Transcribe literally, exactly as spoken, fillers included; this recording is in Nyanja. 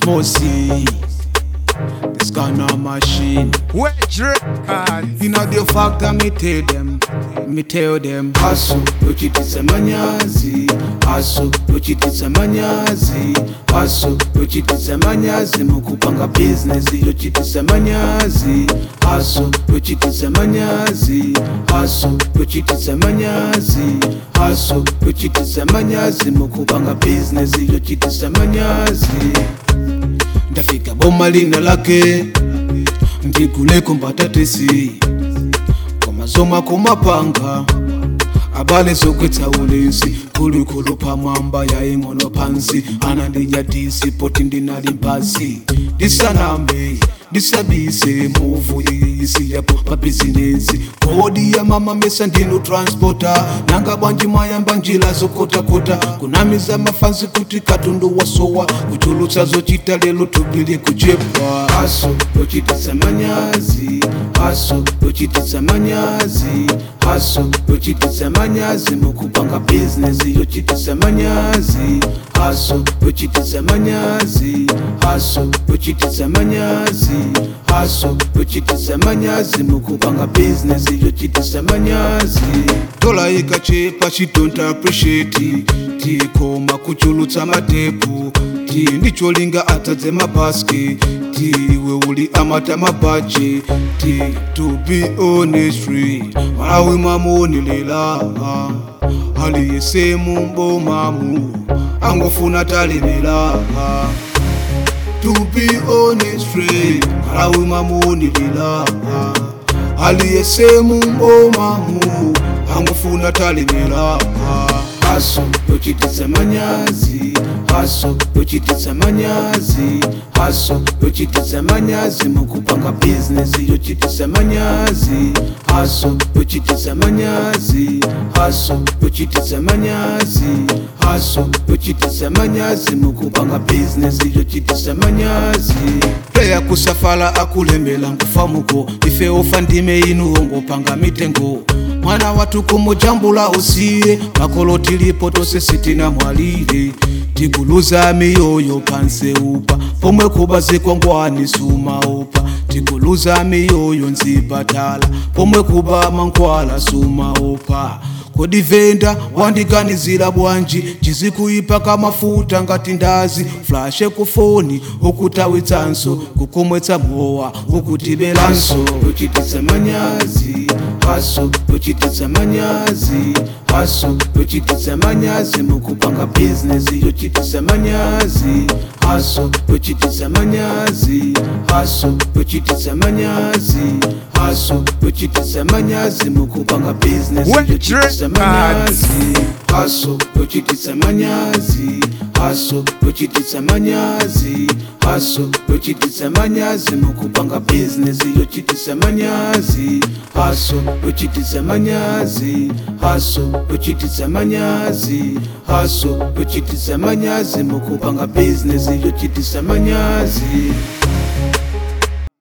Mosi, this kind of machine. Wedge record. You know the fact that me tell them, me tell them. Hustle, yochitisa manyazi. Hustle, yochitisa manyazi. Hustle, yochitisa manyazi. Mukupanga business, yochitisa manyazi. Hustle, yochitisa manyazi. Hustle, yochitisa manyazi. Hustle, yochitisa manyazi. Mukupanga business, yochitisa manyazi. Ndafika boma lina lake ndigule kumbatatesi komazoma kumapanga abale zokwetsa ulenzi kulukulu pamwamba ya ingono pansi anandinya disi poti ndinali mpasi disanambe disabise muvu isi yapo pa business kodi ya mama mesa ndinu transporter nanga banji mayamba njila zokota kota kunamiza mafansi kuti katundu wasowa kuchulutsa zochita lelo tubili kujepa aso yochitisa manyazi aso yochitisa manyazi aso yochitisa manyazi mukupanga business yochitisa manyazi aso yochitisa manyazi aso yochitisa manyazi aso yochitisa manyazi mukupanga business yochitisa manyazi dola ikachepa she don't appreciate tikoma kuchulutsa matepu ti ndicholinga atadze mabaski ti iwe uli amata mabaji ti to be honest free malawi mamuonilela aliyese mumbo mamu angofuna talemela to be honest free malawi mamuonilela aliyese mumbo mamu angofuna talemela aso yochitisa manyazi aso yochitisa manyazi aso yochitisa manyazi mukupanga business yochitisa manyazi aso yochitisa manyazi aso yochitisa manyazi aso yochitisa manyazi mukupanga business yochitisa manyazi player kusafala akulembela ngufamuko ife ofandime inu ngopanga mitengo mwana watu kumujambula usiye makolo tilipo tose sitina mwalile tikuluza miyoyo panse upa pomwe kubazikwa ngwani suma upa tikuluza miyoyo nzipatala pomwe kuba mankwala suma upa kodi venda wandiganizira bwanji chizikuipa kamafuta ngati ndazi flashe kufoni ukutawitsanso kukomwetsa mowa ukutibelanso yochitisa manyazi aso yochitisa manyazi aso yochitisa manyazi mukupanga business yochitisa manyazi aso yochitisa manyazi aso yochitisa manyazi aso yochitisa manyazi mukupanga business yochitisa manyazi aso yochitisa manyazi aso yochitisa manyazi aso yochitisa manyazi mukupanga business yochitisa manyazi aso yochitisa manyazi aso yochitisa manyazi aso yochitisa manyazi mukupanga business yochitisa manyazi